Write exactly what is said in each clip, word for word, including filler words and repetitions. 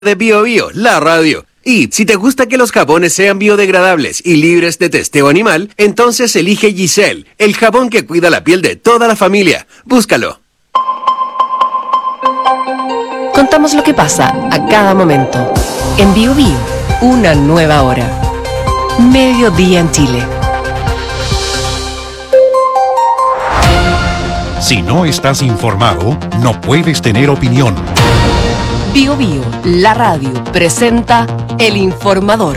de Bio Bio, la radio. Y si te gusta que los jabones sean biodegradables y libres de testeo animal, entonces elige Giselle, el jabón que cuida la piel de toda la familia. Búscalo. Contamos lo que pasa a cada momento. En Bio Bio, una nueva hora. Mediodía en Chile. Si no estás informado, no puedes tener opinión. Bio Bio, la radio, presenta El Informador.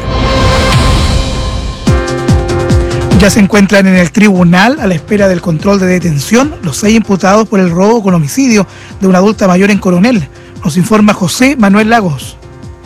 Ya se encuentran en el tribunal a la espera del control de detención los seis imputados por el robo con homicidio de una adulta mayor en Coronel. Nos informa José Manuel Lagos.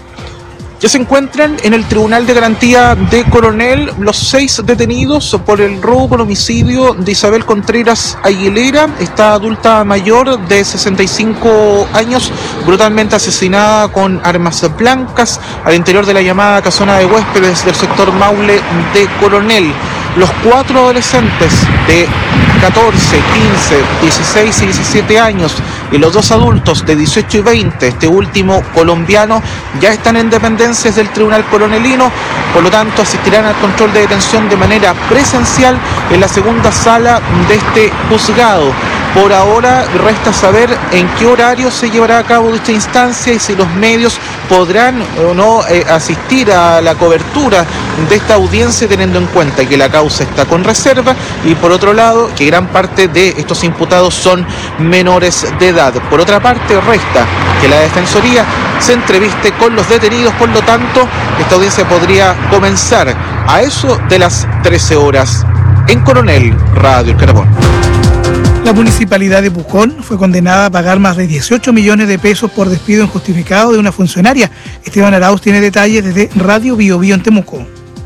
Ya se encuentran en el Tribunal de Garantía de Coronel los seis detenidos por el robo con homicidio de Isabel Contreras Aguilera, esta adulta mayor de sesenta y cinco años, brutalmente asesinada con armas blancas al interior de la llamada casona de huéspedes del sector Maule de Coronel. Los cuatro adolescentes de catorce, quince, dieciséis y diecisiete años y los dos adultos de dieciocho y veinte, este último colombiano, ya están en dependencias del Tribunal Coronelino, por lo tanto asistirán al control de detención de manera presencial en la segunda sala de este juzgado. Por ahora resta saber en qué horario se llevará a cabo dicha instancia y si los medios podrán o no eh, asistir a la cobertura de esta audiencia, teniendo en cuenta que la causa está con reserva y por otro lado que gran parte de estos imputados son menores de edad. Por otra parte resta que la Defensoría se entreviste con los detenidos, por lo tanto esta audiencia podría comenzar a eso de las trece horas. En Coronel, Radio El Carbón. La municipalidad de Pucón fue condenada a pagar más de dieciocho millones de pesos por despido injustificado de una funcionaria. Esteban Arauz tiene detalles desde Radio Bio Bio en Temuco.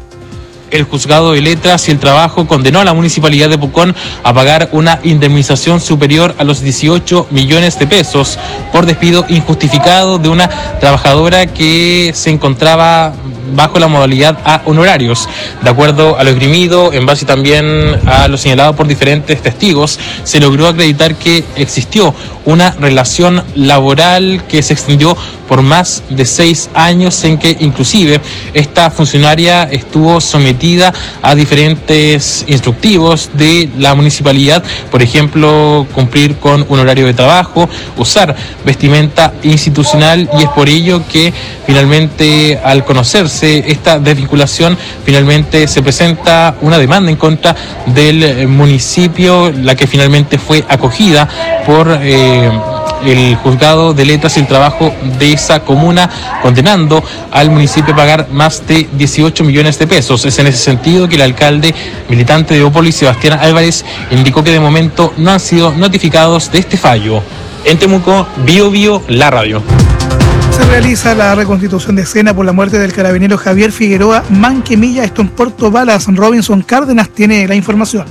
El juzgado de letras y el trabajo condenó a la municipalidad de Pucón a pagar una indemnización superior a los dieciocho millones de pesos por despido injustificado de una trabajadora que se encontraba bajo la modalidad a honorarios. De acuerdo a lo esgrimido, en base también a lo señalado por diferentes testigos, se logró acreditar que existió una relación laboral que se extendió por más de seis años, en que inclusive esta funcionaria estuvo sometida a diferentes instructivos de la municipalidad, por ejemplo, cumplir con un horario de trabajo, usar vestimenta institucional, y es por ello que finalmente, al conocerse esta desvinculación, finalmente se presenta una demanda en contra del municipio, la que finalmente fue acogida por eh, el juzgado de letras y el trabajo de esa comuna, condenando al municipio a pagar más de dieciocho millones de pesos. Es en ese sentido que el alcalde militante de Opoli, Sebastián Álvarez, indicó que de momento no han sido notificados de este fallo. En Temuco, Bio Bio, la radio. Se realiza la reconstitución de escena por la muerte del carabinero Javier Figueroa Manquemilla, esto en Puerto Varas. Robinson Cárdenas tiene la información.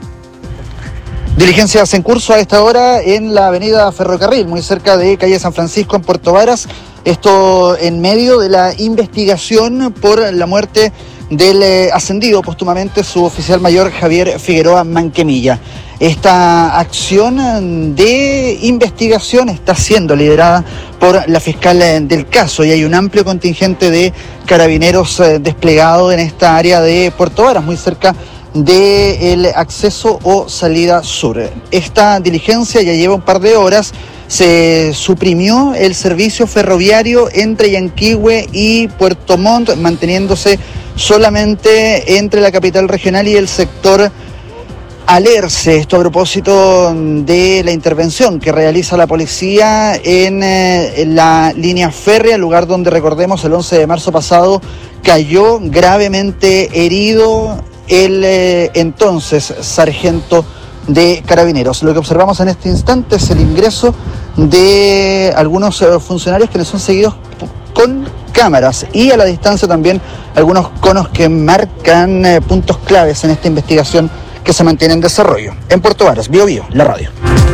Diligencias en curso a esta hora en la avenida Ferrocarril, muy cerca de calle San Francisco en Puerto Varas. Esto en medio de la investigación por la muerte del eh, ascendido póstumamente suboficial mayor Javier Figueroa Manquemilla. Esta acción de investigación está siendo liderada por la fiscal del caso y hay un amplio contingente de carabineros eh, desplegado en esta área de Puerto Varas, muy cerca del acceso o salida sur. Esta diligencia ya lleva un par de horas. Se suprimió el servicio ferroviario entre Yanquihue y Puerto Montt, manteniéndose solamente entre la capital regional y el sector Alerce. Esto a propósito de la intervención que realiza la policía en, eh, en la línea férrea, lugar donde, recordemos, el once de marzo pasado cayó gravemente herido el eh, entonces sargento de carabineros. Lo que observamos en este instante es el ingreso de algunos eh, funcionarios que les son seguidos con cámaras y a la distancia también algunos conos que marcan eh, puntos claves en esta investigación que se mantiene en desarrollo. En Puerto Varas, Bio Bio, la radio.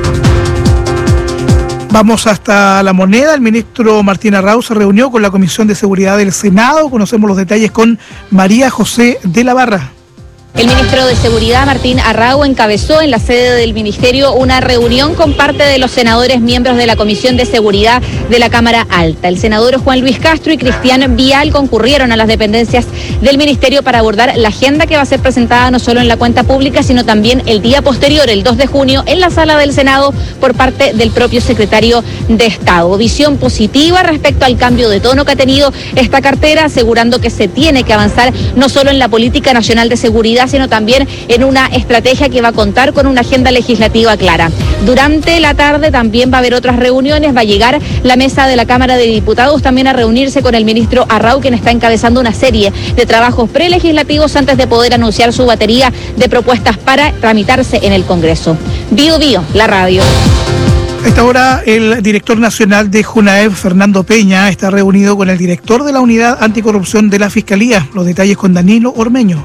Vamos hasta La Moneda. El ministro Martín Arauz se reunió con la Comisión de Seguridad del Senado. Conocemos los detalles con María José de la Barra. El ministro de Seguridad, Martín Arrau, encabezó en la sede del ministerio una reunión con parte de los senadores miembros de la Comisión de Seguridad de la Cámara Alta. El senador Juan Luis Castro y Cristian Vial concurrieron a las dependencias del ministerio para abordar la agenda que va a ser presentada no solo en la cuenta pública, sino también el día posterior, el dos de junio, en la sala del Senado por parte del propio secretario de Estado. Visión positiva respecto al cambio de tono que ha tenido esta cartera, asegurando que se tiene que avanzar no solo en la política nacional de seguridad, sino también en una estrategia que va a contar con una agenda legislativa clara. Durante la tarde también va a haber otras reuniones, va a llegar la mesa de la Cámara de Diputados también a reunirse con el ministro Arrau, quien está encabezando una serie de trabajos prelegislativos antes de poder anunciar su batería de propuestas para tramitarse en el Congreso. Bio Bio, la radio. A esta hora, el director nacional de JUNAEV, Fernando Peña, está reunido con el director de la Unidad Anticorrupción de la Fiscalía. Los detalles con Danilo Ormeño.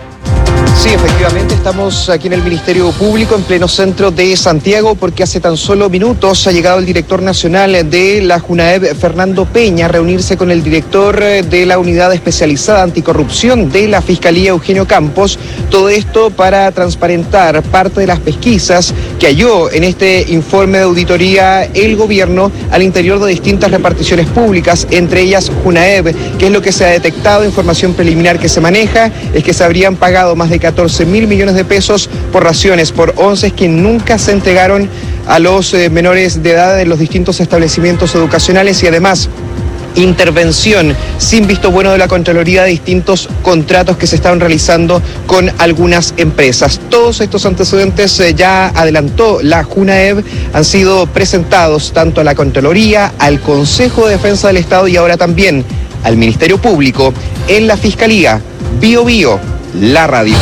Sí, efectivamente, estamos aquí en el Ministerio Público, en pleno centro de Santiago, porque hace tan solo minutos ha llegado el director nacional de la JUNAEV, Fernando Peña, a reunirse con el director de la Unidad Especializada Anticorrupción de la Fiscalía, Eugenio Campos. Todo esto para transparentar parte de las pesquisas que halló en este informe de auditoría el gobierno al interior de distintas reparticiones públicas, entre ellas JUNAEV. ¿Qué es lo que se ha detectado? Información preliminar que se maneja es que se habrían pagado más de catorce mil millones de pesos por raciones, por onces que nunca se entregaron a los eh, menores de edad en los distintos establecimientos educacionales, y además intervención sin visto bueno de la Contraloría de distintos contratos que se estaban realizando con algunas empresas. Todos estos antecedentes, eh, ya adelantó la JUNAEV, han sido presentados tanto a la Contraloría, al Consejo de Defensa del Estado y ahora también al Ministerio Público en la Fiscalía. Bio Bio, la radio.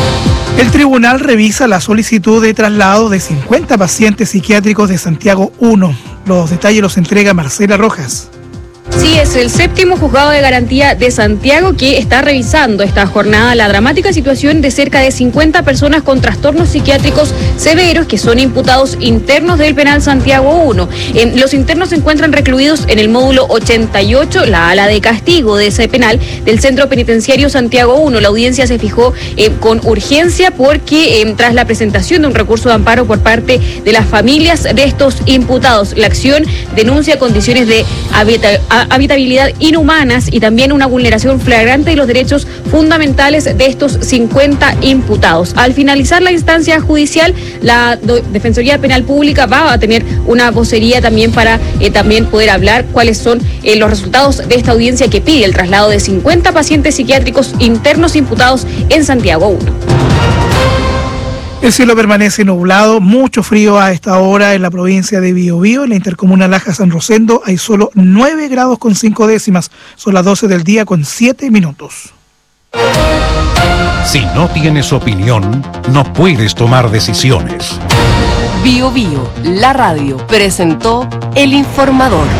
El tribunal revisa la solicitud de traslado de cincuenta pacientes psiquiátricos de Santiago uno. Los detalles los entrega Marcela Rojas. Sí, es el séptimo juzgado de garantía de Santiago que está revisando esta jornada la dramática situación de cerca de cincuenta personas con trastornos psiquiátricos severos que son imputados internos del penal Santiago uno. Eh, los internos se encuentran recluidos en el módulo ochenta y ocho, la ala de castigo de ese penal del Centro Penitenciario Santiago uno. La audiencia se fijó eh, con urgencia porque eh, tras la presentación de un recurso de amparo por parte de las familias de estos imputados, la acción denuncia condiciones de habita- habitabilidad inhumanas y también una vulneración flagrante de los derechos fundamentales de estos cincuenta imputados. Al finalizar la instancia judicial, la do- Defensoría Penal Pública va a tener una vocería también para eh, también poder hablar cuáles son eh, los resultados de esta audiencia que pide el traslado de cincuenta pacientes psiquiátricos internos imputados en Santiago uno. El cielo permanece nublado, mucho frío a esta hora en la provincia de Biobío. En la intercomuna Laja-San Rosendo hay solo nueve grados con cinco décimas. Son las doce del día con siete minutos. Si no tienes opinión, no puedes tomar decisiones. Bio Bio, la radio, presentó El Informador.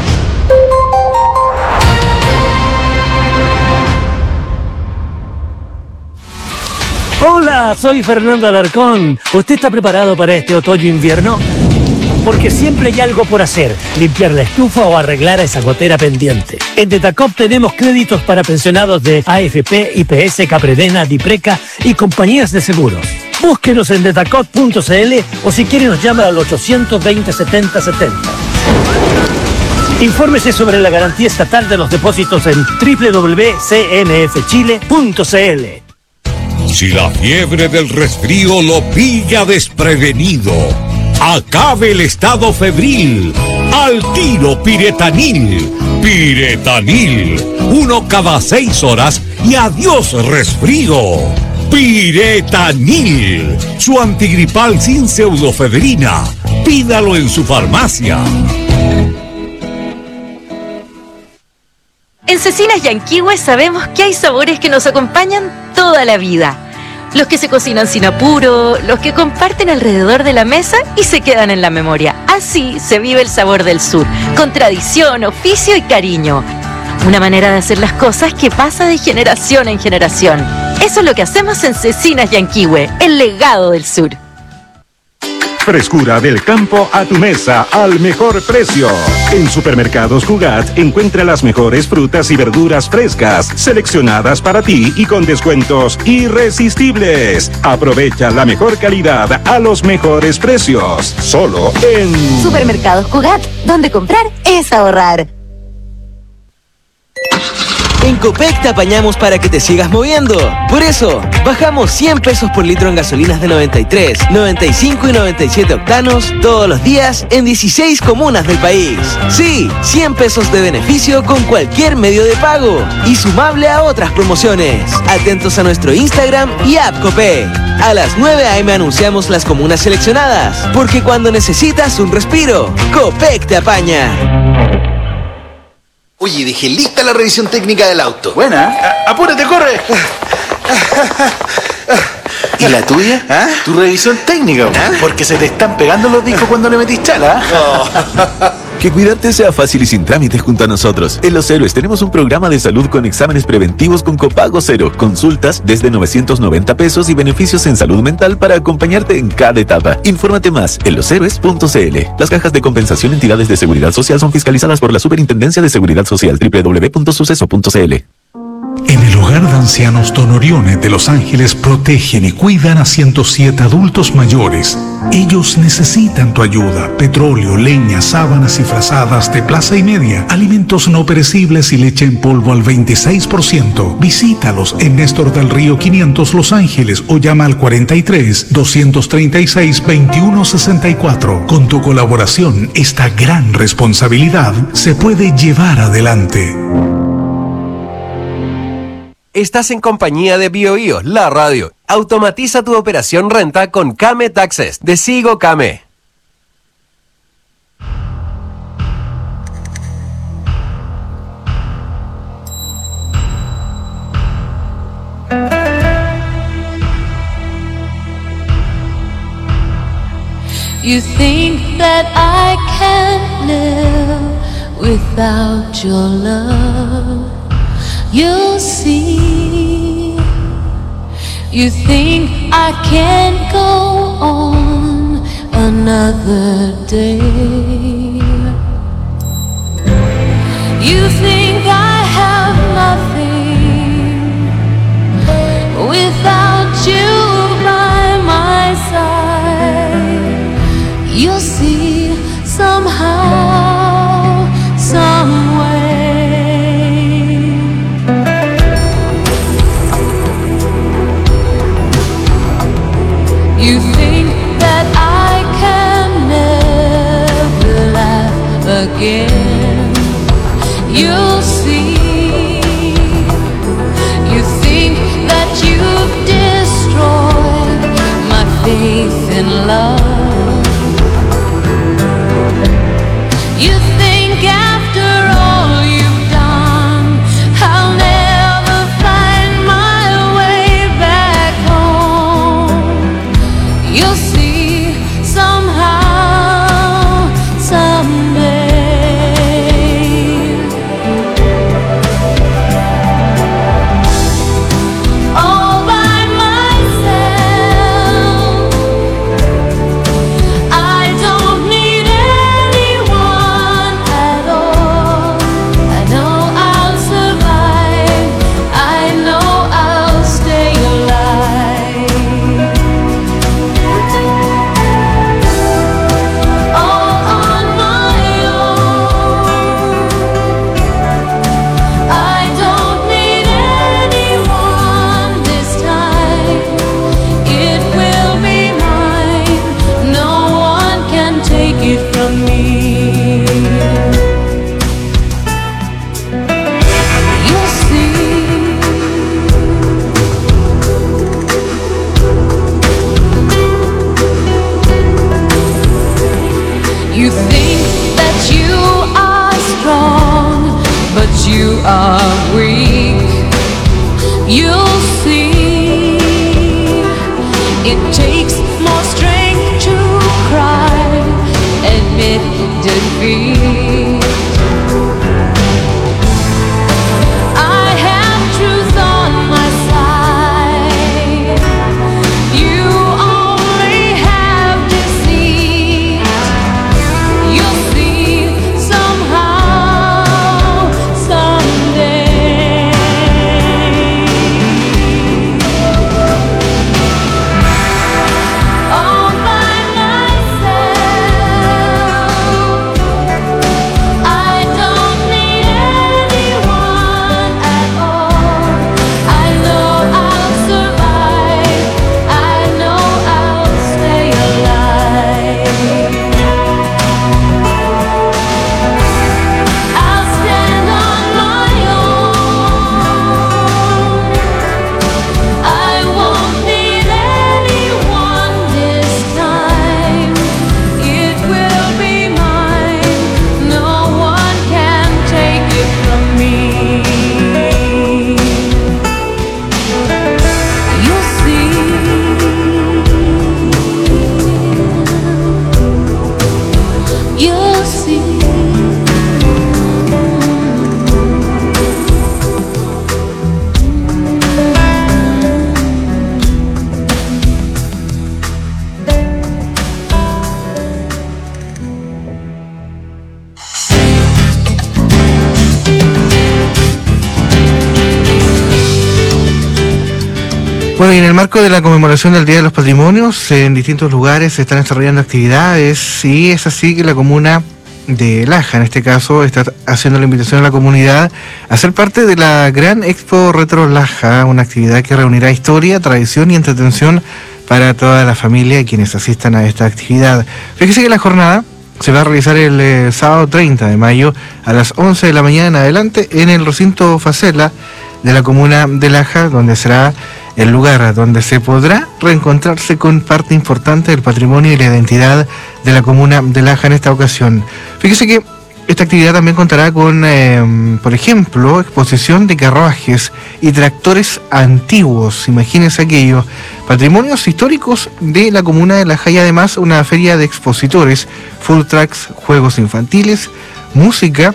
Hola, soy Fernando Alarcón. ¿Usted está preparado para este otoño-invierno? Porque siempre hay algo por hacer, limpiar la estufa o arreglar a esa gotera pendiente. En Detacop tenemos créditos para pensionados de A F P, I P S, Capredena, Dipreca y compañías de seguros. Búsquenos en detacop punto c l o si quiere nos llama al ochocientos veinte, setenta setenta. Infórmese sobre la garantía estatal de los depósitos en doble u doble u doble u punto c n f chile punto c l. Si la fiebre del resfrío lo pilla desprevenido, acabe el estado febril. Al tiro Piretanil. Piretanil. Uno cada seis horas y adiós resfrío. Piretanil. Su antigripal sin pseudofebrina. Pídalo en su farmacia. En Cecinas Yanquihue sabemos que hay sabores que nos acompañan toda la vida. Los que se cocinan sin apuro, los que comparten alrededor de la mesa y se quedan en la memoria. Así se vive el sabor del sur, con tradición, oficio y cariño. Una manera de hacer las cosas que pasa de generación en generación. Eso es lo que hacemos en Cecinas Yanquihue, el legado del sur. Frescura del campo a tu mesa al mejor precio. En Supermercados Cugat encuentra las mejores frutas y verduras frescas, seleccionadas para ti y con descuentos irresistibles. Aprovecha la mejor calidad a los mejores precios. Solo en Supermercados Cugat, donde comprar es ahorrar. En Copec te apañamos para que te sigas moviendo. Por eso, bajamos cien pesos por litro en gasolinas de noventa y tres, noventa y cinco y noventa y siete octanos todos los días en dieciséis comunas del país. Sí, cien pesos de beneficio con cualquier medio de pago y sumable a otras promociones. Atentos a nuestro Instagram y app Copec. A las nueve a eme anunciamos las comunas seleccionadas, porque cuando necesitas un respiro, Copec te apaña. Oye, dejé lista la revisión técnica del auto. Buena. A- apúrate, corre. ¿Y la tuya? ¿Ah? Tu revisión técnica, ¿Ah? Porque se te están pegando los discos cuando le metís chala. Oh. Que cuidarte sea fácil y sin trámites junto a nosotros. En Los Héroes tenemos un programa de salud con exámenes preventivos con copago cero, consultas desde novecientos noventa pesos y beneficios en salud mental para acompañarte en cada etapa. Infórmate más en los héroes punto c l. Las cajas de compensación entidades de seguridad social son fiscalizadas por la Superintendencia de Seguridad Social. doble u doble u doble u punto suceso punto c l. En el Hogar de Ancianos Don Orione de Los Ángeles protegen y cuidan a ciento siete adultos mayores. Ellos necesitan tu ayuda. Petróleo, leña, sábanas y frazadas de plaza y media, alimentos no perecibles y leche en polvo al veintiséis por ciento. Visítalos en Néstor del Río quinientos Los Ángeles o llama al cuarenta y tres, doscientos treinta y seis, veintiuno sesenta y cuatro. Con tu colaboración, esta gran responsabilidad se puede llevar adelante. Estás en compañía de BioBio, la radio. Automatiza tu operación renta con Kame Taxes de Sigo Kame. You think that I can't live without your love. You'll see. You think I can't go on another day. You think I have nothing without you by my side. You'll see somehow, some way. You think that I can never laugh again. You'll see. You think that you've destroyed my faith in love. You think after all you've done, I'll never find my way back home. You'll see somehow, someday. All by myself, I don't need anyone at all. I know I'll survive, I know I'll stay alive. All on my own, I don't need anyone this time. It will be mine, no one can take it from me. You'll see. You think that you are strong, but you are weak. You'll see. It takes more strength to cry, admit defeat. I have truth on my side. You only have deceit. Bueno, y en el marco de la conmemoración del Día de los Patrimonios, en distintos lugares se están desarrollando actividades y es así que la comuna de Laja, en este caso, está haciendo la invitación a la comunidad a ser parte de la Gran Expo Retro Laja, una actividad que reunirá historia, tradición y entretención para toda la familia y quienes asistan a esta actividad. Fíjese que la jornada se va a realizar el eh, sábado treinta de mayo a las once de la mañana en adelante en el recinto Facela de la comuna de Laja, donde será el lugar donde se podrá reencontrarse con parte importante del patrimonio y la identidad de la comuna de Laja en esta ocasión. Fíjese que esta actividad también contará con, eh, por ejemplo, exposición de carruajes y tractores antiguos, imagínense aquello, patrimonios históricos de la comuna de Laja y además una feria de expositores, food trucks, juegos infantiles, música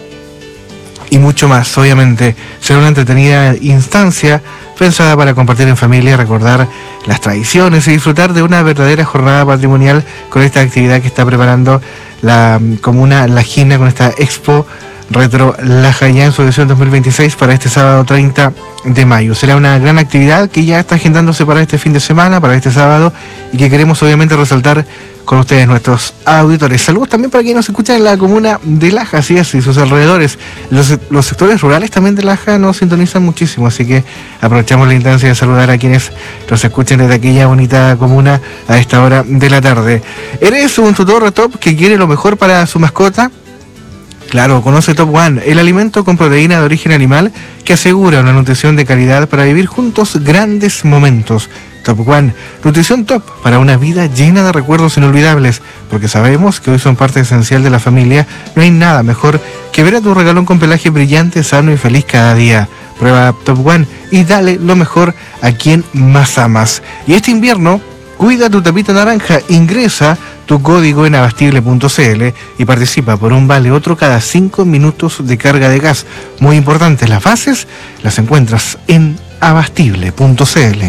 y mucho más. Obviamente será una entretenida instancia pensada para compartir en familia, recordar las tradiciones y disfrutar de una verdadera jornada patrimonial con esta actividad que está preparando la comuna lajina con esta Expo Retro Laja ya en su edición dos mil veintiséis para este sábado treinta de mayo. Será una gran actividad que ya está agendándose para este fin de semana, para este sábado, y que queremos obviamente resaltar con ustedes, nuestros auditores. Saludos también para quienes nos escuchan en la comuna de Laja, así es, y sus alrededores. Los, los sectores rurales también de Laja nos sintonizan muchísimo, así que aprovechamos la instancia de saludar a quienes nos escuchen desde aquella bonita comuna a esta hora de la tarde. ¿Eres un tutor top que quiere lo mejor para su mascota? Claro, conoce Top One, el alimento con proteína de origen animal que asegura una nutrición de calidad para vivir juntos grandes momentos. Top One, nutrición top para una vida llena de recuerdos inolvidables, porque sabemos que hoy son parte esencial de la familia. No hay nada mejor que ver a tu regalón con pelaje brillante, sano y feliz cada día. Prueba Top One y dale lo mejor a quien más amas. Y este invierno, cuida tu tapita naranja, ingresa tu código en abastible punto cl y participa por un vale otro cada cinco minutos de carga de gas. Muy importante, las bases las encuentras en abastible punto cl.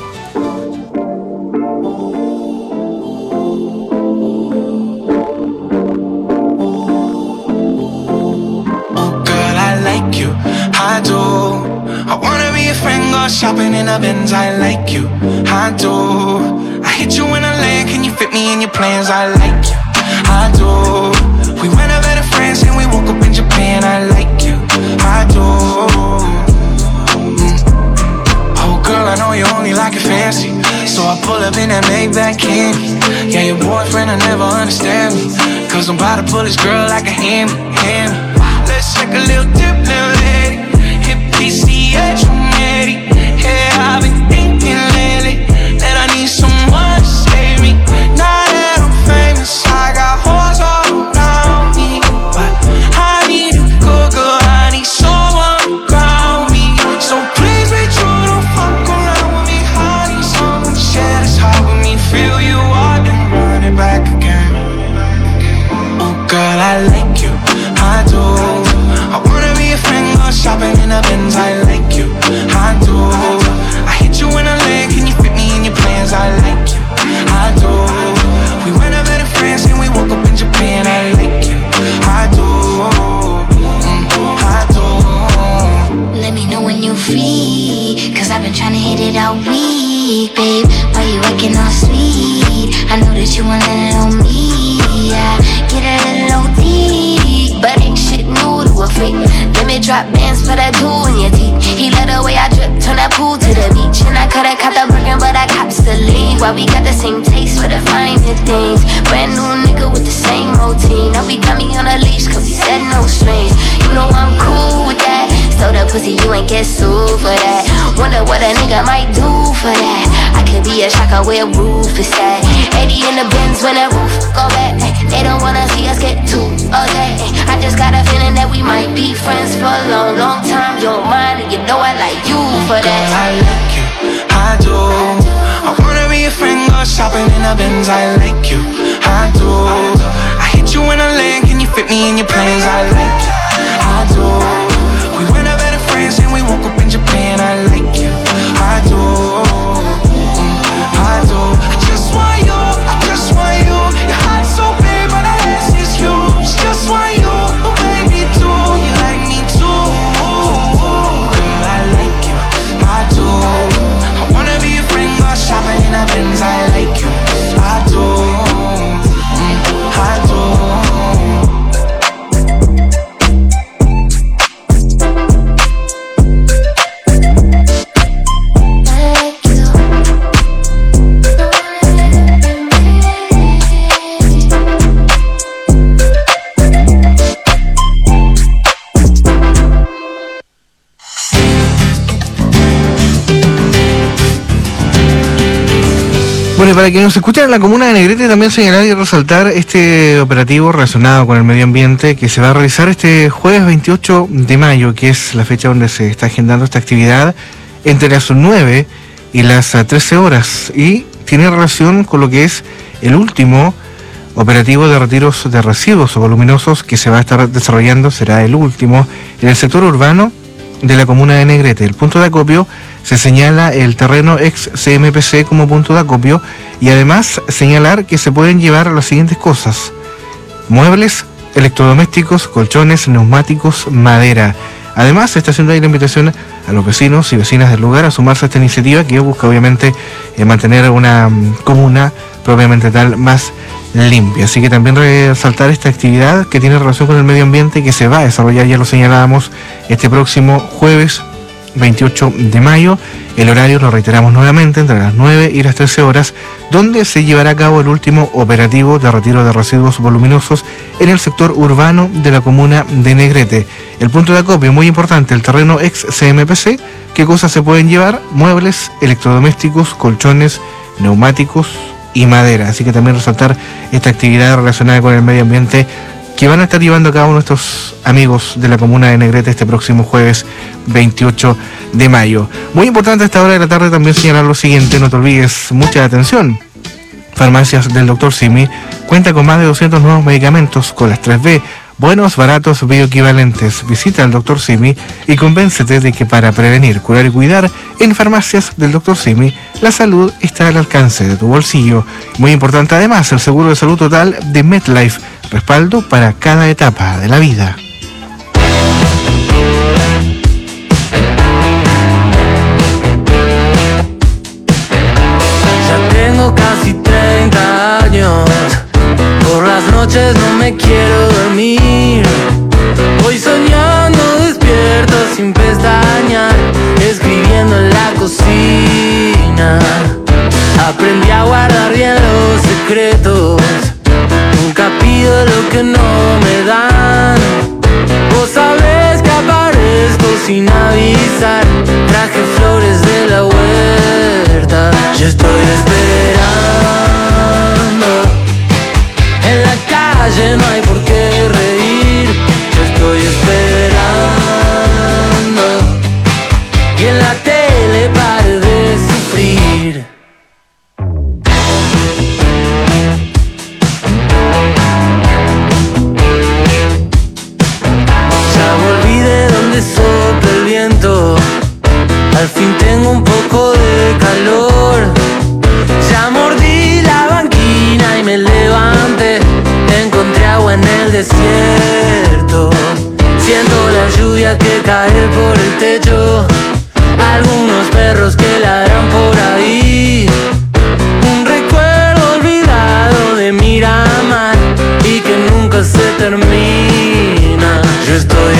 Shopping in a Benz, I like you, I do. I hit you in a land, can you fit me in your plans? I like you, I do. We went over to France and we woke up in Japan, I like you, I do. Mm. Oh girl, I know you only like it fancy, so I pull up in that Maybach candy. Yeah, your boyfriend will never understand me, cause I'm about to pull this girl like a hand, hand. Let's take a little dip, little lady. Hit P C H, I'm ready. Yeah, I've been thinking lately that I need someone to save me. Now that I'm famous, I got hoes all around me, but I need a good girl, I need someone to ground me. So please be true, don't fuck around with me. I need someone to share this heart with me. Feel you up and run it back again. Oh girl, I like you, I do. I wanna be a friend, go shopping in a Benz, I like you, I do. I hit you in a leg, can you fit me in your plans? I like you, I do. We went over to France and we woke up in Japan, I like you, I do, mm, I do. Let me know when you're free, cause I've been trying to hit it all week, babe. Why you acting all sweet? I know that you want it on me, yeah. Get a little deep, but ain't shit new to a freak. Let me drop bands for that jewel in your teeth. He let the way I drip, turn that pool to the beach. And I coulda caught the Birkin, but I cops the lead. Why we got the same taste for the finer things. Brand new nigga with the same routine. Now we got me on a leash, cause he said no strings. You know I'm cool with that. So the pussy, you ain't get sued for that. Wonder what a nigga might do for that. I could be a shocker where roof is at. eighty in the Benz when the roof go back. They don't wanna see us get too okay. I just got a feeling that we might be friends for a long, long time. You're mine and you know I like you for that. Girl, I like you, I do. I wanna be a friend, go shopping in a Benz, I like you, I do. I hit you in a land, can you fit me in your plans? I like you, I do. We went over to France and we woke up in Japan, I like you, I do, mm, I do. I just want you, I just want you. Your heart's so big but the ass is huge. Just want you, oh baby too. You like me too. Girl, I like you, I do. I wanna be a friend, Bueno, y para quienes nos escuchan en la comuna de Negrete, también señalar y resaltar este operativo relacionado con el medio ambiente que se va a realizar este jueves veintiocho de mayo, que es la fecha donde se está agendando esta actividad, entre las nueve y las trece horas, y tiene relación con lo que es el último operativo de retiros de residuos voluminosos que se va a estar desarrollando, será el último, en el sector urbano de la comuna de Negrete. El punto de acopio se señala el terreno ex C M P C como punto de acopio, y además señalar que se pueden llevar las siguientes cosas: muebles, electrodomésticos, colchones, neumáticos, madera. Además, se está haciendo ahí la invitación a los vecinos y vecinas del lugar a sumarse a esta iniciativa que busca obviamente eh, mantener una um, comuna propiamente tal más limpia. Así que también resaltar esta actividad que tiene relación con el medio ambiente y que se va a desarrollar, ya lo señalábamos, este próximo jueves veintiocho de mayo. El horario lo reiteramos nuevamente, entre las nueve y las trece horas, donde se llevará a cabo el último operativo de retiro de residuos voluminosos en el sector urbano de la comuna de Negrete. El punto de acopio, muy importante, el terreno ex C M P C. ¿Qué cosas se pueden llevar? Muebles, electrodomésticos, colchones, neumáticos y madera. Así que también resaltar esta actividad relacionada con el medio ambiente que van a estar llevando a cabo nuestros amigos de la comuna de Negrete este próximo jueves veintiocho de mayo. Muy importante a esta hora de la tarde también señalar lo siguiente: no te olvides, mucha atención. Farmacias del doctor Simi cuenta con más de doscientos nuevos medicamentos con las tres B, buenos, baratos, bioequivalentes. Visita al doctor Simi y convéncete de que para prevenir, curar y cuidar, en Farmacias del doctor Simi, la salud está al alcance de tu bolsillo. Muy importante además, el seguro de salud total de MetLife, respaldo para cada etapa de la vida. Ya tengo casi treinta años, por las noches no me quiero dormir. Voy soñando despierto sin pestañear, escribiendo en la cocina. Aprendí a guardar bien los secretos, nunca pido lo que no me dan. Vos sabés que aparezco sin avisar, traje flores de la huerta. Yo estoy esperando, en la calle no hay por qué reír. Yo estoy esperando, y en la tele pare de sufrir. Sopla el viento, al fin tengo un poco de calor. Ya mordí la banquina y me levanté, encontré agua en el desierto. Siento la lluvia que cae por el techo, algunos perros que ladran por ahí. Un recuerdo olvidado de Miramar y que nunca se termina. Yo estoy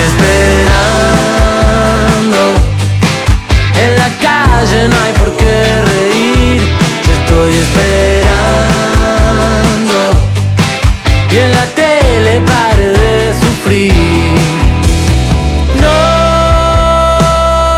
esperando, en la calle no hay por qué reír. Yo estoy esperando, y en la tele pare de sufrir. No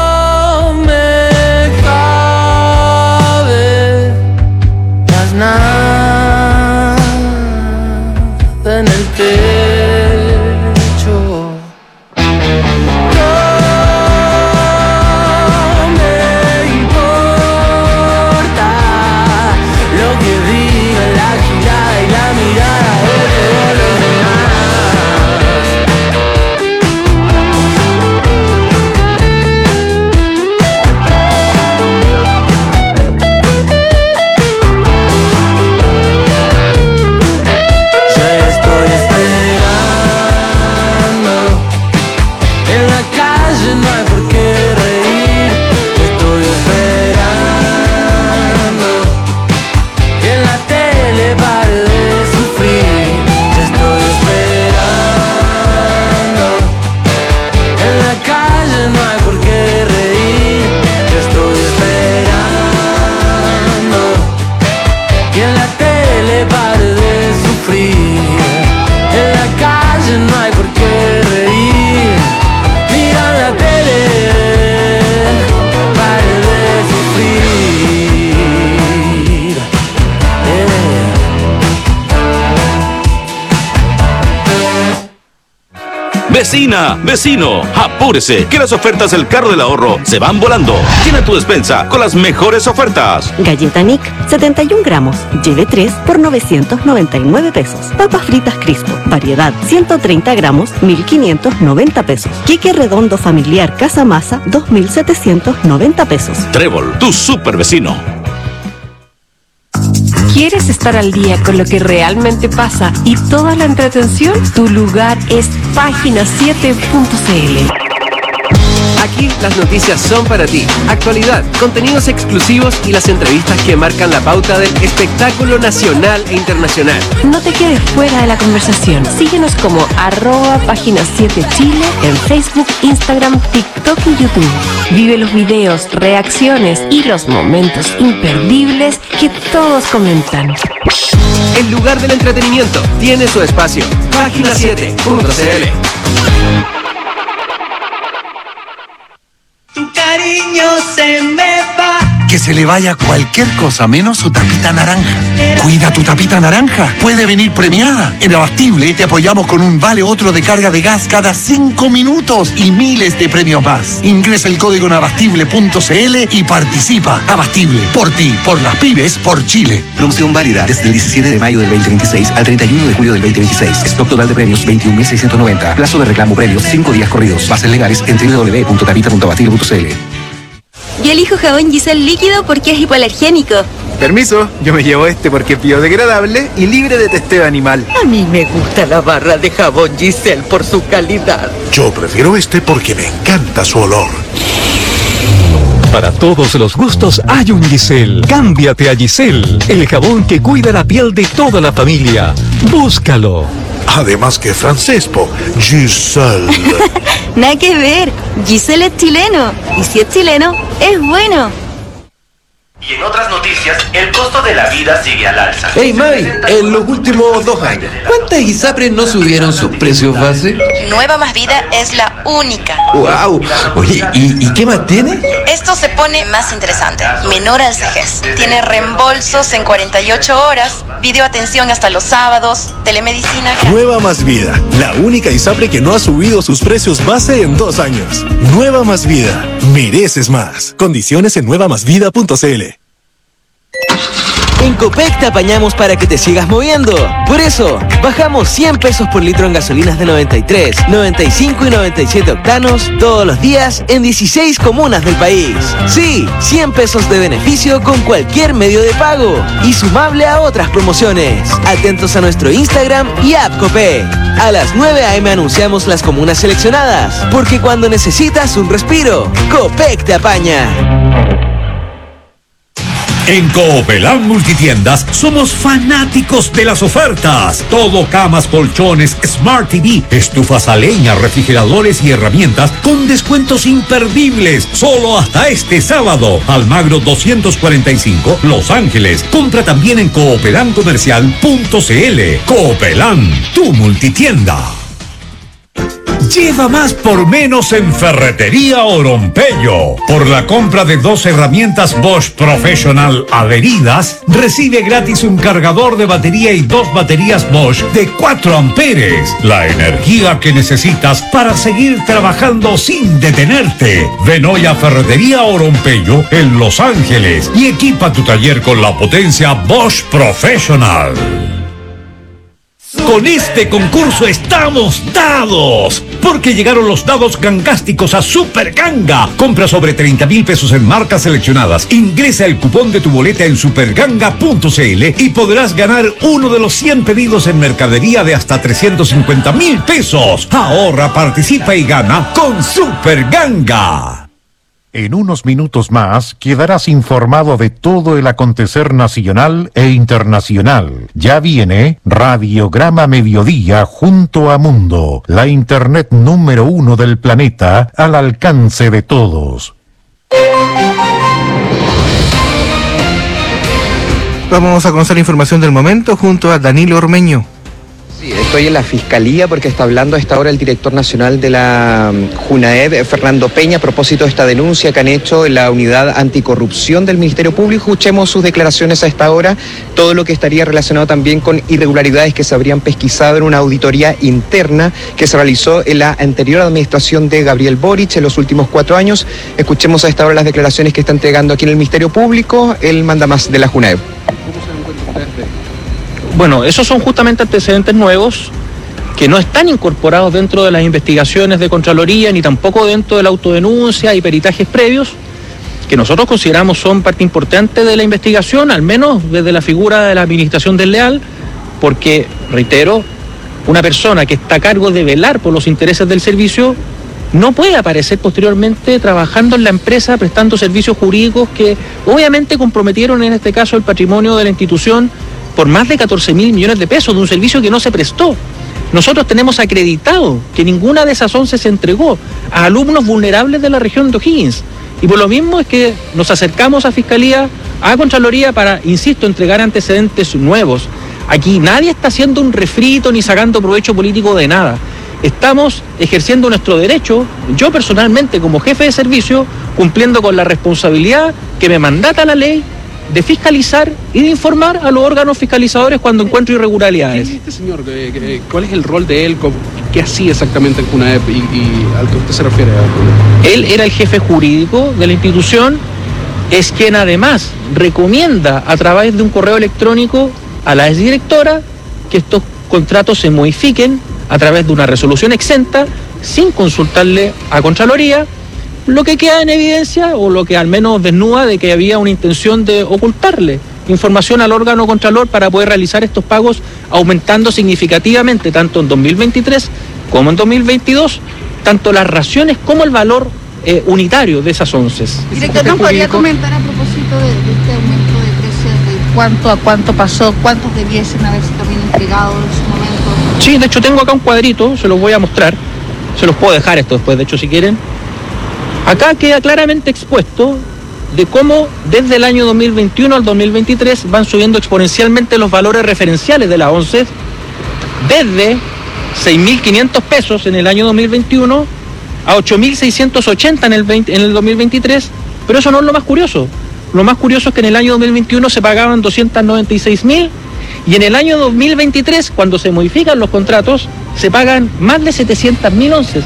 Vecina, vecino, apúrese, que las ofertas del carro del ahorro se van volando. Llena tu despensa con las mejores ofertas. Galleta Nick, setenta y un gramos, lleve tres por novecientos noventa y nueve pesos. Papas fritas Crispo, variedad, ciento treinta gramos, mil quinientos noventa pesos. Quique redondo familiar Casa Masa, dos mil setecientos noventa pesos. Trébol, tu super vecino. ¿Quieres estar al día con lo que realmente pasa y toda la entretención? Tu lugar es página siete punto c l. Aquí las noticias son para ti. Actualidad, contenidos exclusivos y las entrevistas que marcan la pauta del espectáculo nacional e internacional. No te quedes fuera de la conversación. Síguenos como arroba página siete Chile en Facebook, Instagram, TikTok y YouTube. Vive los videos, reacciones y los momentos imperdibles que todos comentan. El lugar del entretenimiento tiene su espacio. página siete punto c l. Tu cariño se me va. Que se le vaya cualquier cosa menos su tapita naranja. Cuida tu tapita naranja. Puede venir premiada. En Abastible te apoyamos con un vale otro de carga de gas cada cinco minutos y miles de premios más. Ingresa el código en abastible punto c l y participa. Abastible. Por ti, por las pymes, por Chile. Promoción válida desde el diecisiete de mayo del veinte veintiséis al treinta y uno de julio del veinte veintiséis. Stock total de premios veintiún mil seiscientos noventa. Plazo de reclamo premios cinco días corridos. Bases legales en doble u doble u doble u punto tapita punto abastible punto c l. Yo elijo jabón Giselle líquido porque es hipoalergénico. Permiso, yo me llevo este porque es biodegradable y libre de testeo animal. A mí me gusta la barra de jabón Giselle por su calidad. Yo prefiero este porque me encanta su olor. Para todos los gustos hay un Giselle. Cámbiate a Giselle, el jabón que cuida la piel de toda la familia. Búscalo. Además que francés, po. Giselle. Nada que ver, Giselle es chileno. Y si es chileno, es bueno. Y en otras noticias, el costo de la vida sigue al alza. Hey May, en los últimos dos años, ¿cuántas ISAPRES no subieron sus precios base? Nueva Más Vida es la única. ¡Wow! Oye, ¿y, ¿y qué más tiene? Esto se pone más interesante. Menor al cejez. Tiene reembolsos en cuarenta y ocho horas, videoatención hasta los sábados, telemedicina. Nueva Más Vida, la única ISAPRE que no ha subido sus precios base en dos años. Nueva Más Vida, mereces más. Condiciones en nueva más vida punto c l. En Copec te apañamos para que te sigas moviendo. Por eso, bajamos cien pesos por litro en gasolinas de noventa y tres, noventa y cinco y noventa y siete octanos todos los días en dieciséis comunas del país. Sí, cien pesos de beneficio con cualquier medio de pago y sumable a otras promociones. Atentos a nuestro Instagram y app Copec. A las nueve a eme anunciamos las comunas seleccionadas, porque cuando necesitas un respiro, Copec te apaña. En Coopelán Multitiendas somos fanáticos de las ofertas. Todo camas, colchones, Smart T V, estufas a leña, refrigeradores y herramientas con descuentos imperdibles. Solo hasta este sábado. Almagro doscientos cuarenta y cinco, Los Ángeles. Compra también en coopelan comercial punto c l. Coopelán, tu multitienda. Lleva más por menos en Ferretería Orompeyo. Por la compra de dos herramientas Bosch Professional adheridas, recibe gratis un cargador de batería y dos baterías Bosch de cuatro amperes. La energía que necesitas para seguir trabajando sin detenerte. Ven hoy a Ferretería Orompeyo en Los Ángeles y equipa tu taller con la potencia Bosch Professional. Con este concurso estamos dados, porque llegaron los dados gangásticos a Super Ganga. Compra sobre treinta mil pesos en marcas seleccionadas. Ingresa el cupón de tu boleta en superganga punto c l y podrás ganar uno de los cien pedidos en mercadería de hasta trescientos cincuenta mil pesos. Ahorra, participa y gana con Super Ganga. En unos minutos más quedarás informado de todo el acontecer nacional e internacional. Ya viene Radiograma Mediodía junto a Mundo, la internet número uno del planeta al alcance de todos. Vamos a conocer la información del momento junto a Danilo Ormeño. Sí, estoy en la Fiscalía porque está hablando a esta hora el director nacional de la JUNAEP, Fernando Peña, a propósito de esta denuncia que han hecho en la unidad anticorrupción del Ministerio Público. Escuchemos sus declaraciones a esta hora, todo lo que estaría relacionado también con irregularidades que se habrían pesquisado en una auditoría interna que se realizó en la anterior administración de Gabriel Boric en los últimos cuatro años. Escuchemos a esta hora las declaraciones que está entregando aquí en el Ministerio Público el mandamás de la JUNAEP. Bueno, esos son justamente antecedentes nuevos que no están incorporados dentro de las investigaciones de Contraloría ni tampoco dentro de la autodenuncia y peritajes previos, que nosotros consideramos son parte importante de la investigación, al menos desde la figura de la administración desleal, porque, reitero, una persona que está a cargo de velar por los intereses del servicio no puede aparecer posteriormente trabajando en la empresa prestando servicios jurídicos que obviamente comprometieron en este caso el patrimonio de la institución por más de catorce mil millones de pesos de un servicio que no se prestó. Nosotros tenemos acreditado que ninguna de esas once se entregó a alumnos vulnerables de la región de O'Higgins. Y por lo mismo es que nos acercamos a Fiscalía, a Contraloría para, insisto, entregar antecedentes nuevos. Aquí nadie está haciendo un refrito ni sacando provecho político de nada. Estamos ejerciendo nuestro derecho, yo personalmente como jefe de servicio, cumpliendo con la responsabilidad que me mandata la ley de fiscalizar y de informar a los órganos fiscalizadores cuando encuentro irregularidades. ¿Quién es este señor? ¿Cuál es el rol de él? ¿Qué hacía exactamente en JUNAEP y, y al que usted se refiere? Él era el jefe jurídico de la institución, es quien además recomienda a través de un correo electrónico a la exdirectora que estos contratos se modifiquen a través de una resolución exenta sin consultarle a Contraloría, lo que queda en evidencia o lo que al menos desnuda de que había una intención de ocultarle información al órgano Contralor para poder realizar estos pagos, aumentando significativamente tanto en dos mil veintitrés como en dos mil veintidós, tanto las raciones como el valor eh, unitario de esas once. Director, ¿nos podría comentar a propósito de, de este aumento de precios, de cuánto a cuánto pasó, cuántos debiesen haberse también entregado en su momento? Sí, de hecho tengo acá un cuadrito, se los voy a mostrar, se los puedo dejar esto después, de hecho si quieren. Acá queda claramente expuesto de cómo desde el año dos mil veintiuno al dos mil veintitrés van subiendo exponencialmente los valores referenciales de la once, desde seis mil quinientos pesos en el año dos mil veintiuno a ocho mil seiscientos ochenta en el, veinte, en el dos mil veintitrés, pero eso no es lo más curioso. Lo más curioso es que en el año dos mil veintiuno se pagaban doscientos noventa y seis mil y en el año dos mil veintitrés, cuando se modifican los contratos, se pagan más de setecientos mil once.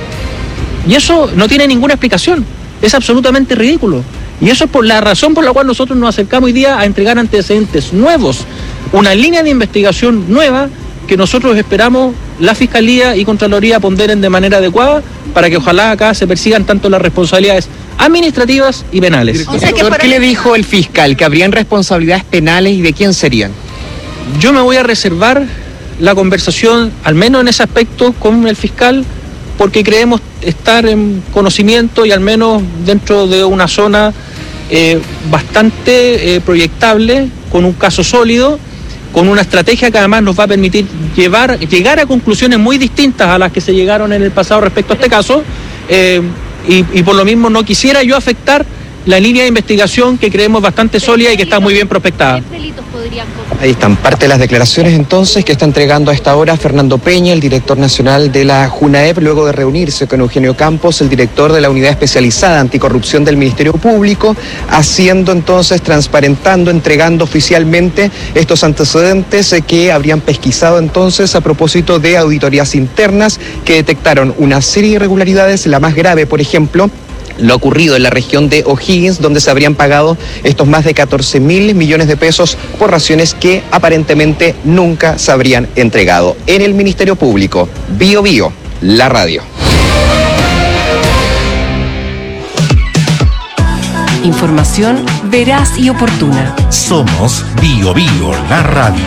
Y eso no tiene ninguna explicación, es absolutamente ridículo. Y eso es por la razón por la cual nosotros nos acercamos hoy día a entregar antecedentes nuevos, una línea de investigación nueva que nosotros esperamos la Fiscalía y Contraloría ponderen de manera adecuada para que ojalá acá se persigan tanto las responsabilidades administrativas y penales. O sea, ¿Por qué le dijo el fiscal? ¿Que habrían responsabilidades penales y de quién serían? Yo me voy a reservar la conversación, al menos en ese aspecto, con el fiscal, porque creemos estar en conocimiento y al menos dentro de una zona eh, bastante eh, proyectable, con un caso sólido, con una estrategia que además nos va a permitir llevar, llegar a conclusiones muy distintas a las que se llegaron en el pasado respecto a este caso, eh, y, y por lo mismo no quisiera yo afectar la línea de investigación que creemos bastante sólida y que está muy bien prospectada. Ahí están parte de las declaraciones entonces que está entregando a esta hora Fernando Peña, el director nacional de la JUNAEP, luego de reunirse con Eugenio Campos, el director de la Unidad Especializada Anticorrupción del Ministerio Público, haciendo entonces, transparentando, entregando oficialmente estos antecedentes que habrían pesquisado entonces a propósito de auditorías internas que detectaron una serie de irregularidades, la más grave, por ejemplo, lo ocurrido en la región de O'Higgins, donde se habrían pagado estos más de catorce mil millones de pesos por raciones que aparentemente nunca se habrían entregado. En el Ministerio Público, Bio Bio, la radio. Información veraz y oportuna. Somos Bio Bio, la radio.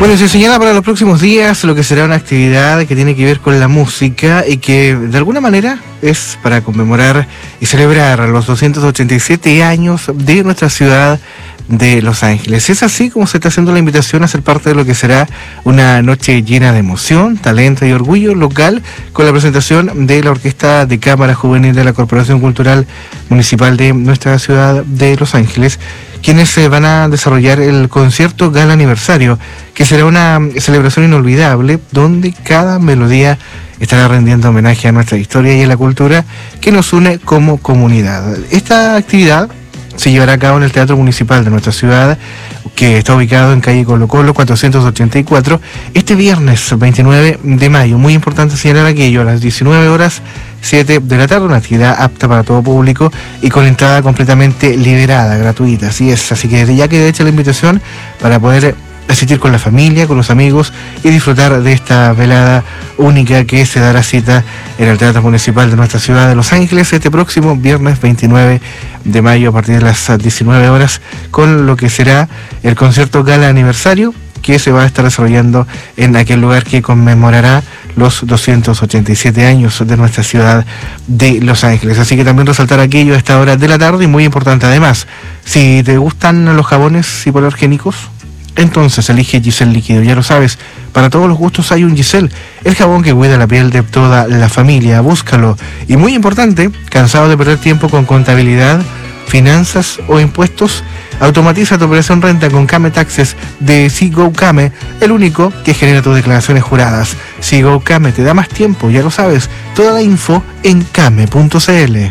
Bueno, se señala para los próximos días lo que será una actividad que tiene que ver con la música y que de alguna manera es para conmemorar y celebrar los doscientos ochenta y siete años de nuestra ciudad de Los Ángeles. Es así como se está haciendo la invitación a ser parte de lo que será una noche llena de emoción, talento y orgullo local, con la presentación de la Orquesta de Cámara Juvenil de la Corporación Cultural Municipal de nuestra ciudad de Los Ángeles, quienes se van a desarrollar el concierto Gala Aniversario, que será una celebración inolvidable donde cada melodía estará rendiendo homenaje a nuestra historia y a la cultura que nos une como comunidad. Esta actividad se llevará a cabo en el Teatro Municipal de nuestra ciudad, que está ubicado en calle Colo Colo cuatrocientos ochenta y cuatro, este viernes veintinueve de mayo. Muy importante señalar aquello, a las diecinueve horas siete de la tarde, una actividad apta para todo público y con entrada completamente liberada, gratuita, así es. Así que ya queda hecha la invitación para poder asistir con la familia, con los amigos y disfrutar de esta velada única que se dará cita en el Teatro Municipal de nuestra ciudad de Los Ángeles este próximo viernes veintinueve de mayo a partir de las diecinueve horas, con lo que será el concierto Gala Aniversario, que se va a estar desarrollando en aquel lugar que conmemorará los doscientos ochenta y siete años de nuestra ciudad de Los Ángeles. Así que también resaltar aquello a esta hora de la tarde, y muy importante además, si te gustan los jabones hipoalergénicos, entonces elige Giselle Líquido, ya lo sabes, para todos los gustos hay un Giselle, el jabón que cuida la piel de toda la familia, búscalo. Y muy importante, cansado de perder tiempo con contabilidad, finanzas o impuestos, automatiza tu operación renta con Came Taxes de Sigo Came, el único que genera tus declaraciones juradas. Sigo Came te da más tiempo, ya lo sabes, toda la info en came punto cl.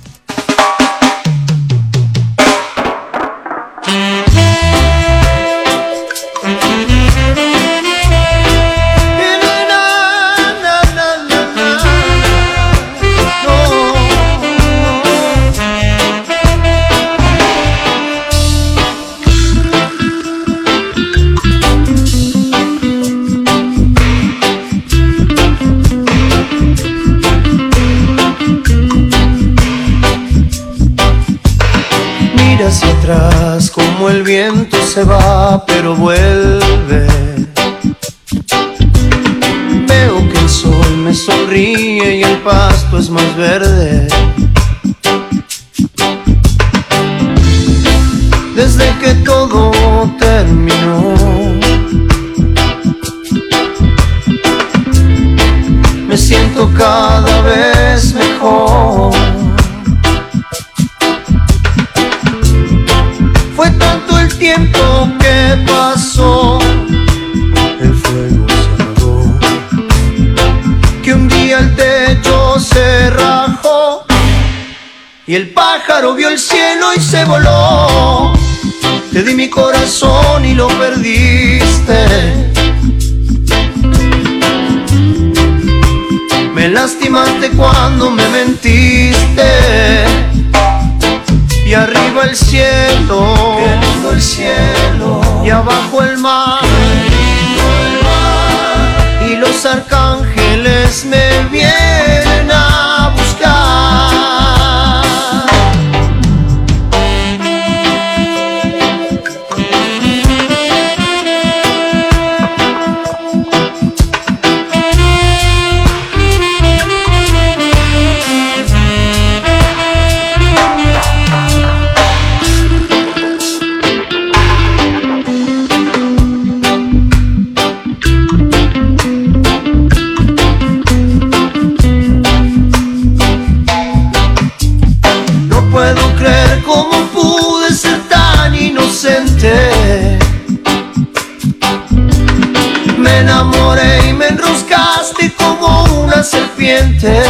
Hacia atrás como el viento se va pero vuelve. Veo que el sol me sonríe y el pasto es más verde. Desde que todo terminó, me siento cada vez mejor. Fue tanto el tiempo que pasó, el fuego se apagó, que un día el techo se rajó y el pájaro vio el cielo y se voló. Te di mi corazón y lo perdiste. Me lastimaste cuando me mentiste. Y arriba el cielo, qué lindo el cielo, y abajo el mar, el mar, y los arcángeles me vienen a buscar. Me enamoré y me enroscaste como una serpiente.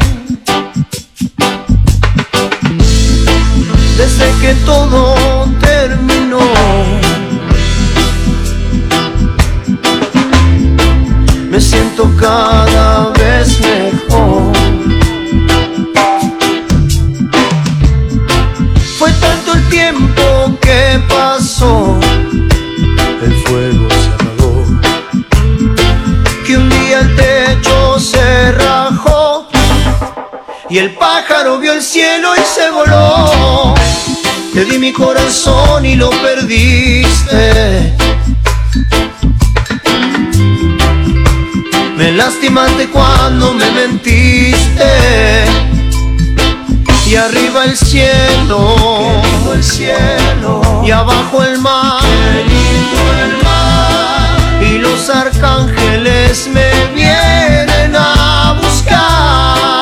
Desde que todo terminó, me siento cada vez mejor. Fue tanto el tiempo que pasó, el fuego se apagó, que un día el techo se rajó y el pájaro vio el cielo y se voló. Te di mi corazón y lo perdiste. lastimaste cuando me mentiste. Y arriba el cielo, lindo el cielo, y abajo el mar, lindo el mar, y los arcángeles me vienen a buscar.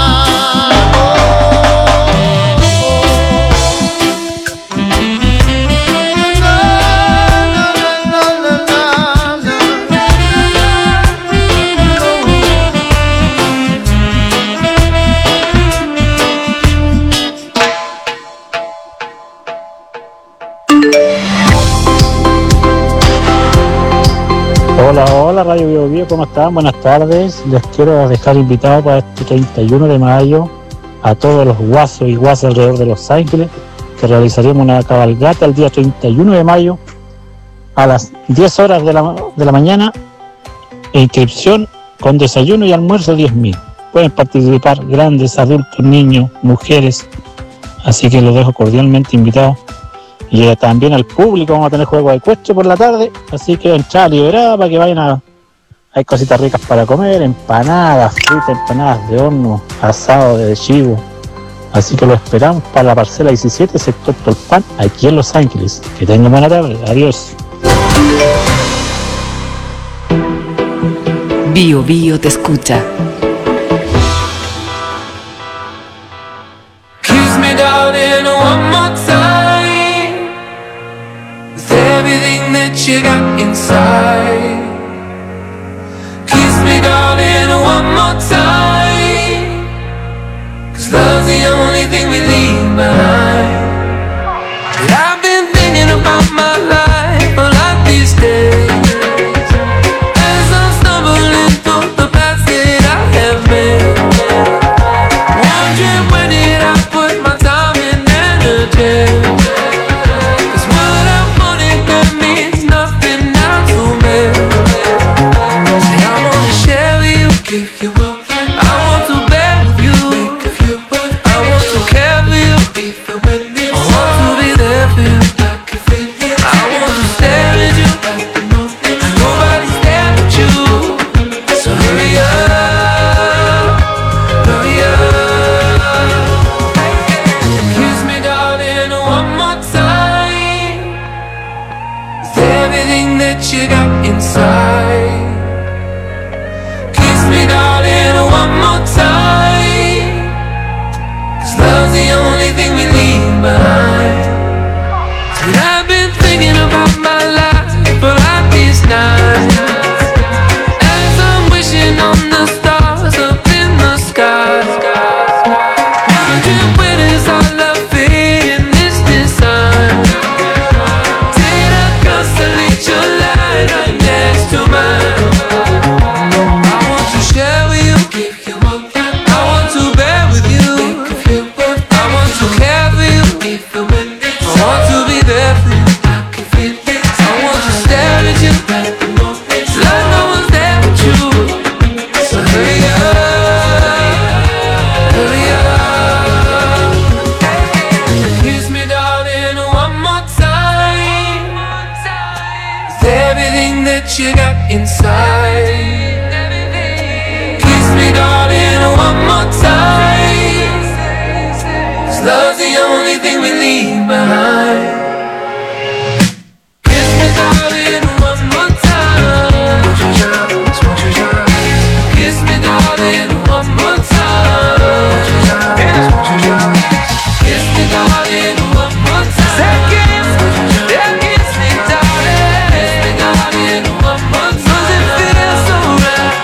Hola, hola Radio Bio Bio, ¿cómo están? Buenas tardes. Les quiero dejar invitados para este treinta y uno de mayo a todos los guasos y guasas alrededor de Los Ángeles, que realizaremos una cabalgata el día treinta y uno de mayo a las diez horas de la, de la mañana, e inscripción con desayuno y almuerzo diez mil. Pueden participar grandes, adultos, niños, mujeres, así que los dejo cordialmente invitados. Y eh, también al público vamos a tener juegos de ecuestre por la tarde, así que entrada liberada para que vayan a... Hay cositas ricas para comer, empanadas, fritas, empanadas de horno, asado de chivo. Así que lo esperamos para la parcela diecisiete, sector Tolpan, aquí en Los Ángeles. Que tengan buena tarde, adiós. Bio Bio te escucha. Kiss me darling one more time. Everything that you got inside. Kiss me darling one more time. 'Cause love's the only thing we leave behind. And I've been thinking about my life a lot these days, as I'm stumbling through the paths that I have made, wondering where did I put my time and energy. If you will, I want to bear with you. If you would, I want to care for you. Even when it's I want to be there for you. Like if it is, I want to stare at you. Nobody's there but you. So hurry up, hurry up. Kiss me darling one more time. With everything that you got inside. Me darling one more time. 'Cause love's the only thing we leave behind. And I've been thinking about my life for like these nights, as I'm wishing on the stars up in the sky, wondering where does our love fit in this design. Did I constellate your light right next to mine? Share with you, if you want. I want to bear with you, if you want. I want to care for you, if you want. I want to be there for you, if you want. I want to stare at you, like no one's there but you. So hurry up, hurry up. Kiss me darling one more time. With everything that you got inside. Darling, one more time. 'Cause love's the only thing we leave behind. Kiss me darling one more time. Kiss me darling one more time. Kiss me darling one more time. Say kiss, yeah, kiss me darling. Kiss me darling one more time. Does it feel so right?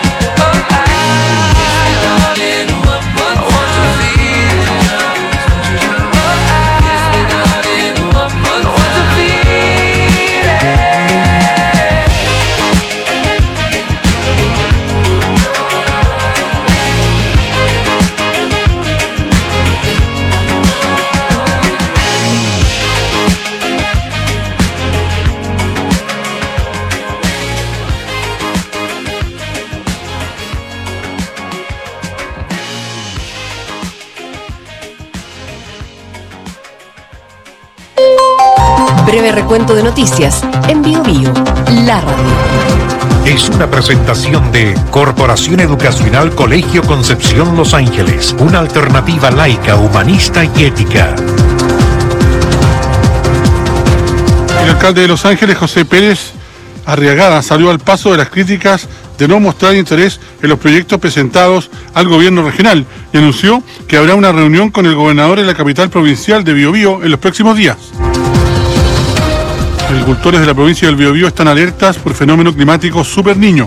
Breve recuento de noticias en Bio Bio, la radio. Es una presentación de Corporación Educacional Colegio Concepción Los Ángeles, una alternativa laica, humanista y ética. El alcalde de Los Ángeles, José Pérez Arriagada, salió al paso de las críticas de no mostrar interés en los proyectos presentados al gobierno regional y anunció que habrá una reunión con el gobernador en la capital provincial de Biobío en los próximos días. Agricultores de la provincia del Biobío están alertas por fenómeno climático Super Niño.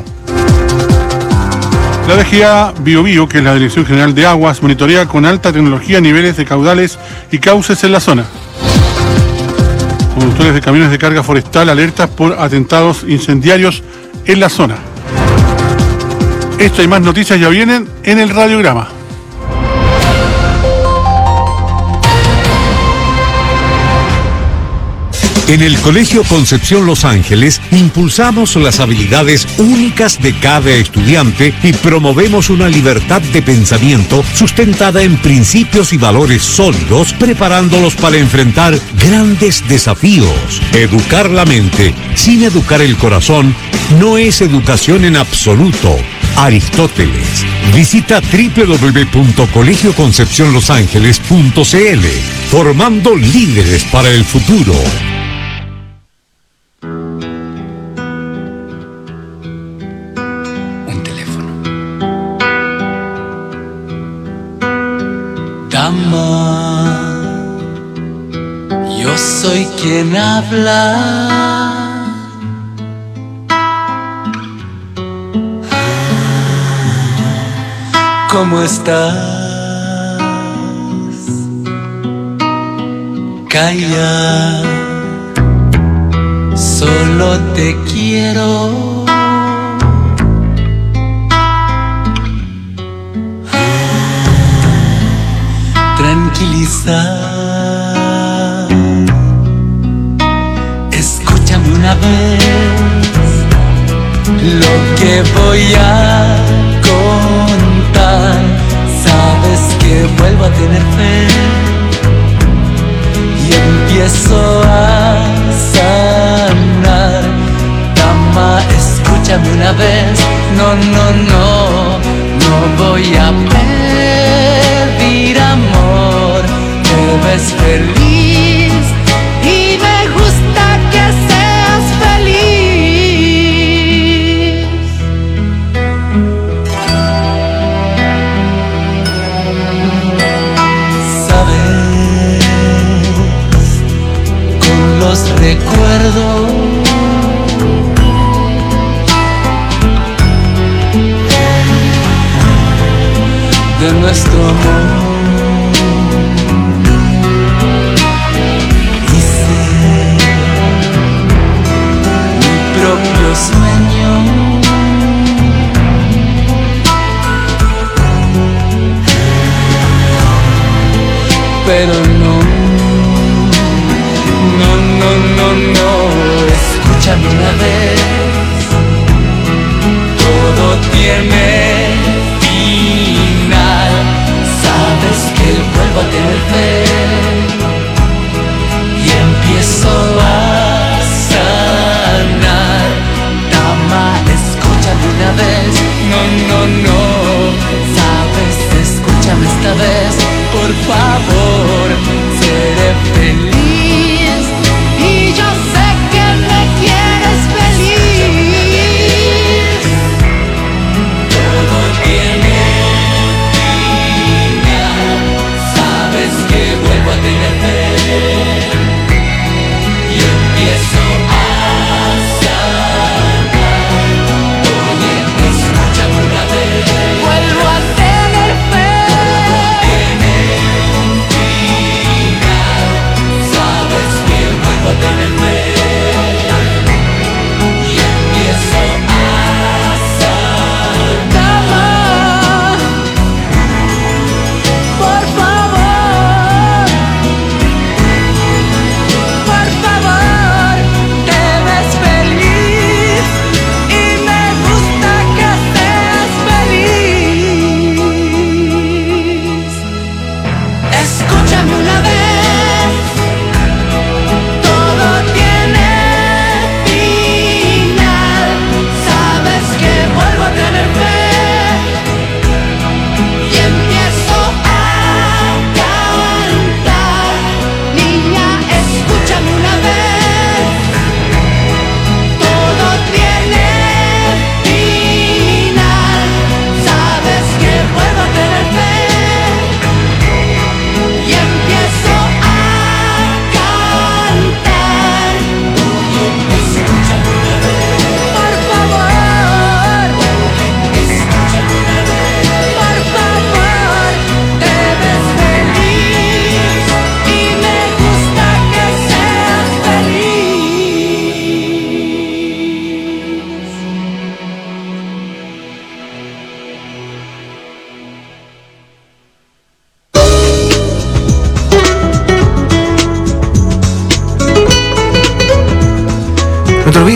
La D G A Biobío, que es la Dirección General de Aguas, monitorea con alta tecnología niveles de caudales y cauces en la zona. Conductores de camiones de carga forestal alertas por atentados incendiarios en la zona. Esto y más noticias ya vienen en el radiograma. En el Colegio Concepción Los Ángeles impulsamos las habilidades únicas de cada estudiante y promovemos una libertad de pensamiento sustentada en principios y valores sólidos, preparándolos para enfrentar grandes desafíos. Educar la mente sin educar el corazón no es educación en absoluto. Aristóteles. Visita doble u doble u doble u punto colegio concepción los ángeles punto c l, formando líderes para el futuro. Dama, yo soy quien habla. ¿Cómo estás? Calla, solo te quiero. Tranquilizar. Escúchame una vez lo que voy a contar. Sabes que vuelvo a tener fe y empiezo a sanar. Dama, escúchame una vez. No, no, no, no voy a pedir amor. Te ves feliz y me gusta que seas feliz. Sabes, con los recuerdos de nuestro amor hice mi propio sueño. Pero no, no, no, no, no, escúchame una vez. Todo tiene final. Sabes que vuelvo a tener fe y empiezo a sanar. Dama, escúchame una vez. No, no, no, sabes, escúchame esta vez. Por favor, seré feliz y yo sé que me quieres feliz. Todo tiene final. Sabes que vuelvo a tener fe y empiezo a sanar. Oye, escúchame una vez.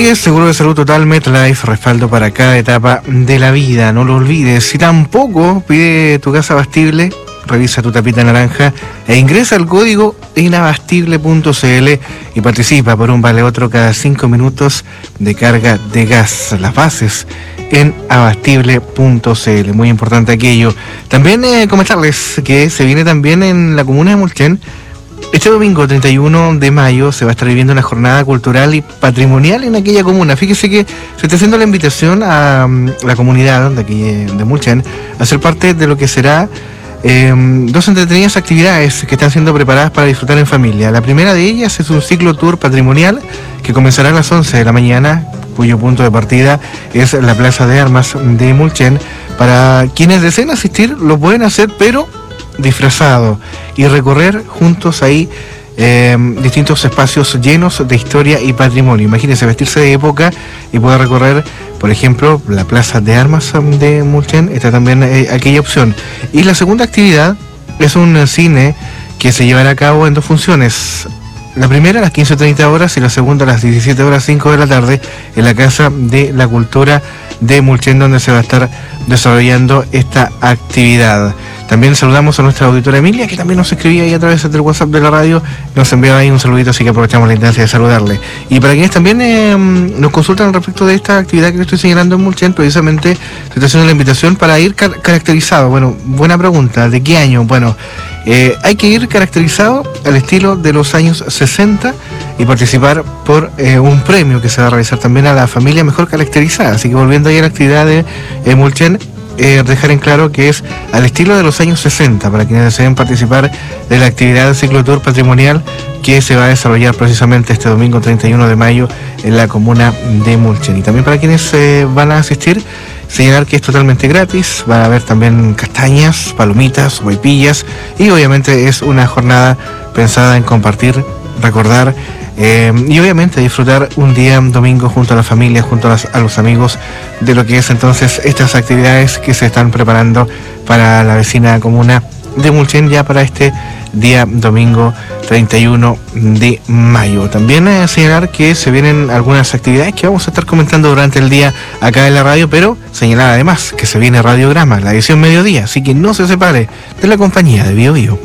es, seguro de salud total MetLife, respaldo para cada etapa de la vida, no lo olvides. Si tampoco pide tu gas abastible, revisa tu tapita naranja e ingresa el código inabastible punto c l y participa por un vale otro cada cinco minutos de carga de gas. Las bases en abastible punto c l, muy importante aquello. También eh, comentarles que se viene también en la comuna de Mulchen. Este domingo treinta y uno de mayo se va a estar viviendo una jornada cultural y patrimonial en aquella comuna. Fíjese que se está haciendo la invitación a um, la comunidad de aquí de Mulchen a ser parte de lo que será eh, dos entretenidas actividades que están siendo preparadas para disfrutar en familia. La primera de ellas es un ciclo tour patrimonial que comenzará a las once de la mañana, cuyo punto de partida es la Plaza de Armas de Mulchen. Para quienes deseen asistir lo pueden hacer, pero disfrazado, y recorrer juntos ahí eh, distintos espacios llenos de historia y patrimonio. Imagínense vestirse de época y poder recorrer, por ejemplo, la Plaza de Armas de Mulchen. Está también eh, aquella opción. Y la segunda actividad es un cine que se llevará a cabo en dos funciones. La primera a las quince treinta horas y la segunda a las diecisiete horas cinco de la tarde en la Casa de la Cultura de Mulchen, donde se va a estar desarrollando esta actividad. También saludamos a nuestra auditora Emilia, que también nos escribía ahí a través del WhatsApp de la radio, nos enviaba ahí un saludito, así que aprovechamos la instancia de saludarle. Y para quienes también eh, nos consultan al respecto de esta actividad que le estoy señalando en Mulchen, precisamente se está haciendo la invitación para ir car- caracterizado. Bueno, buena pregunta, ¿de qué año? Bueno, eh, hay que ir caracterizado al estilo de los años sesenta y participar por eh, un premio que se va a realizar también a la familia mejor caracterizada. Así que volviendo ahí a la actividad de eh, Mulchen, Eh, dejar en claro que es al estilo de los años sesenta para quienes deseen participar de la actividad del ciclo tour patrimonial que se va a desarrollar precisamente este domingo treinta y uno de mayo en la comuna de Mulchen. Y también para quienes eh, van a asistir, señalar que es totalmente gratis. Van a haber también castañas, palomitas, sopaipillas, y obviamente es una jornada pensada en compartir, recordar Eh, y obviamente disfrutar un día un domingo junto a la familia, junto a, las, a los amigos, de lo que es entonces estas actividades que se están preparando para la vecina comuna de Mulchen ya para este día domingo treinta y uno de mayo. También eh, señalar que se vienen algunas actividades que vamos a estar comentando durante el día acá en la radio, pero señalar además que se viene Radiograma, la edición mediodía, así que no se separe de la compañía de Bio Bio.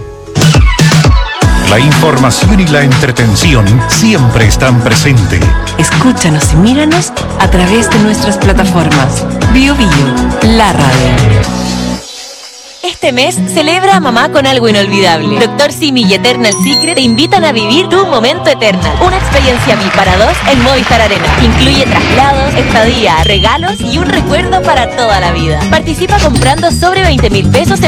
La información y la entretención siempre están presentes. Escúchanos y míranos a través de nuestras plataformas. Bio Bio, la radio. Este mes celebra a mamá con algo inolvidable. Doctor Simi y Eternal Secret te invitan a vivir tu momento Eternal. Una experiencia mil para dos en Movistar Arena. Incluye traslados, estadía, regalos y un recuerdo para toda la vida. Participa comprando sobre veinte mil pesos en